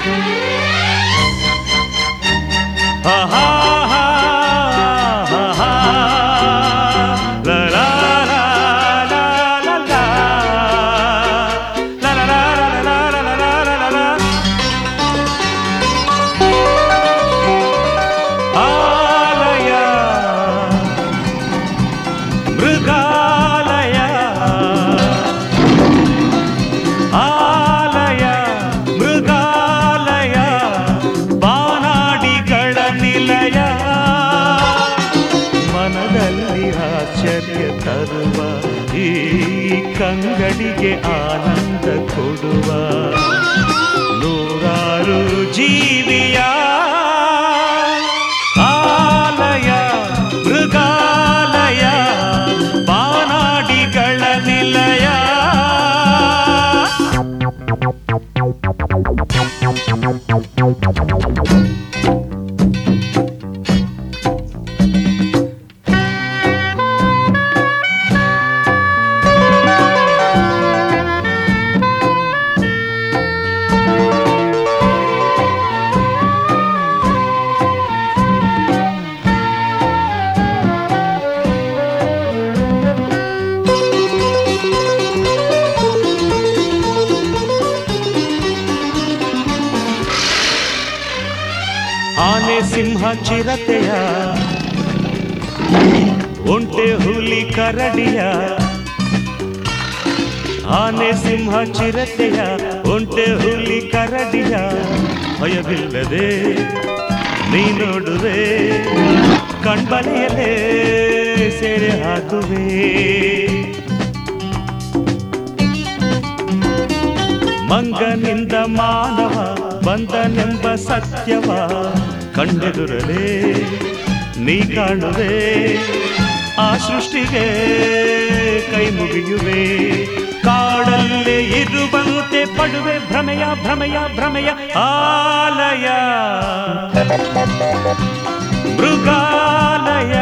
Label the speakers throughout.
Speaker 1: ತರುವ ಈ ಕಂಗಡಿಗೆ ಆನಂದ ಕೊಡುವ ನೂರಾರು ಜೀವಿಯ ಆಲಯ ಮೃಗಾಲಯ ಬಾನಾಡಿಗಳ ನಿಲಯ. ಆನೆ ಸಿಂಹ ಚಿರತೆಯ ಒಂಟೆ ಹುಲಿ ಕರಡಿಯ ಆನೆ ಸಿಂಹ ಚಿರತೆಯ ಒಂಟೆ ಹುಲಿ ಕರಡಿಯ ಭಯವಿಲ್ಲದೆ ನೀ ನೋಡುವೆ ಕಣ್ಬಲೆಯಲ್ಲೇ ಸೆರೆ ಹಾಕುವೆ. ಮಂಗನಿಂದ ಮಾನವ ಬಂದನೆಂಬ ಸತ್ಯವ ಕಂಡೆದುರಲೇ ನೀ ಕಾಣುವೆ ಆ ಸೃಷ್ಟಿಗೆ ಕೈ ಮುಗಿಯುವೆ. ಕಾಡಲ್ಲೇ ಇರುವಂತೆ ಪಡುವೆ ಭ್ರಮೆಯ ಭ್ರಮೆಯ ಭ್ರಮೆಯ ಆಲಯ ಮೃಗಾಲಯ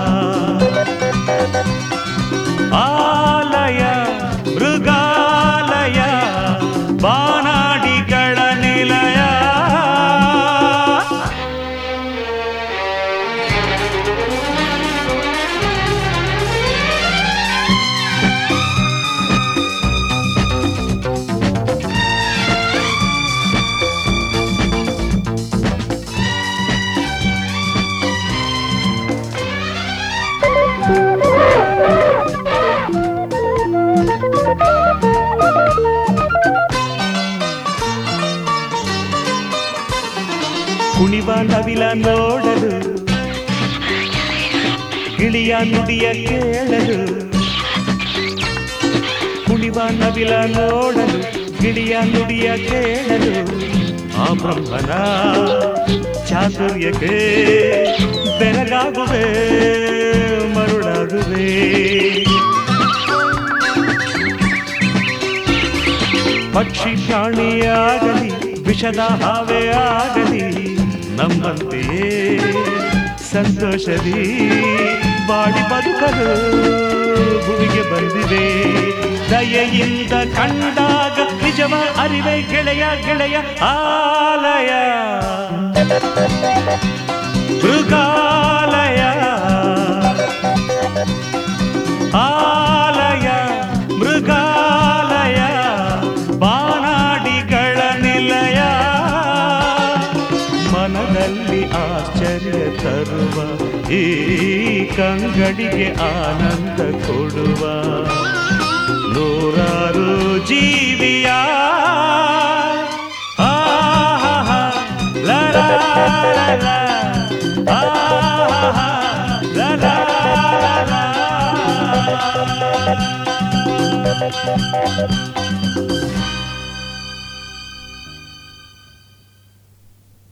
Speaker 1: ಆಲಯ ಮೃಗಾಲಯ ಬಾನಾಡಿಗಳ ನಿಲಯ. ಕುಣಿವ ನವಿಲ ನೋಡಲು ಗಿಳಿಯ ನುಡಿಯ ಕೇಳಲು ಕುಣಿವ ನವಿಲ ನೋಡಲು ಗಿಳಿಯ ನುಡಿಯ ಕೇಳಲು ಆ ಬ್ರಹ್ಮನ ಚಾತುರ್ಯಕ್ಕೆ ಬೆರಗಾಗುವೆ ಮರುಳಾಗುವೆ. ಪಕ್ಷಿ ಪ್ರಾಣಿಯಾಗಲಿ ವಿಷದ ಹಾವೇ ಆಗಲಿ ನಮ್ಮಂತೆಯೇ ಸಂತೋಷದಿ ಬಾಡಿ ಬದುಕಲು ಭೂಮಿಗೆ ಬಂದಿದೆ. ದಯೆಯಿಂದ ಕಂಡಾಗ ನಿಜವ ಅರಿವೆ ಗೆಳೆಯ ಗೆಳೆಯ ಆಲಯ ಮೃಗಾಲಯ ಆಲಯ ಮೃಗಾಲಯ ಬಾನಾಡಿಗಳ ನಿಲಯ. ಮನದಲ್ಲಿ ಆಶ್ಚರ್ಯ ತರುವ ಈ ಕಂಗಡಿಗೆ ಆನಂದ ಕೊಡುವ ನೂರಾರು ಜೀವಿಯ ಆಹಾ ಲಲಾ ಲಲಾ ಆಹಾ ಲಲಾ ಲಲಾ.